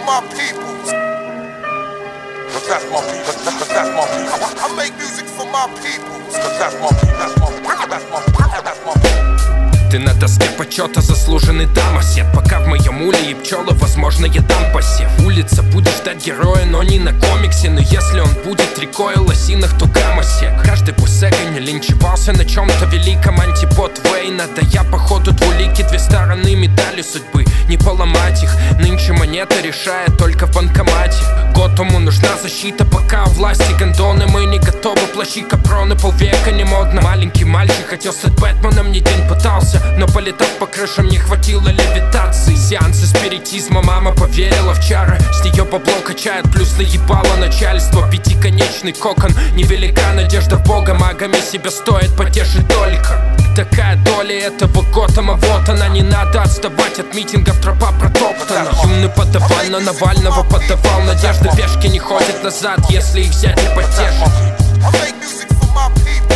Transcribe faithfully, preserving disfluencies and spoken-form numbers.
my people. Cause that's my people. Cause that's my people. I make music for my people. Cause that's my people. That's my people. That's my people. That's my people. Ты на доске почета заслуженный дамосед. Пока в моем уле и пчелы, возможно, я дам посев. Улица будет ждать героя, но не на комиксе. Но если он будет рекой о лосинах, то гамосек. Каждый пусть эго не линчевался на чем-то великом. Антипод Вейна, да я походу двулики. Две стороны медали судьбы, не поломать их. Нынче монета решает только в банкомате. Готому нужна защита, пока у власти гондоны. Мы не готовы, плащи, капроны, полвека не модно. Маленький мальчик хотел стать Бэтменом, не день пытался, но полетав по крышам не хватило левитации. Сеансы спиритизма, мама поверила в чары. С нее бабло качает, плюс наебало начальство. Пятиконечный кокон, невелика надежда в Бога. Магами себя стоит потешить только. Такая доля этого Готэма, вот она. Не надо отставать от митингов, тропа протоптана. Юный подаван на Навального подавал надежды. Пешки не ходят назад, если их взять и потешить.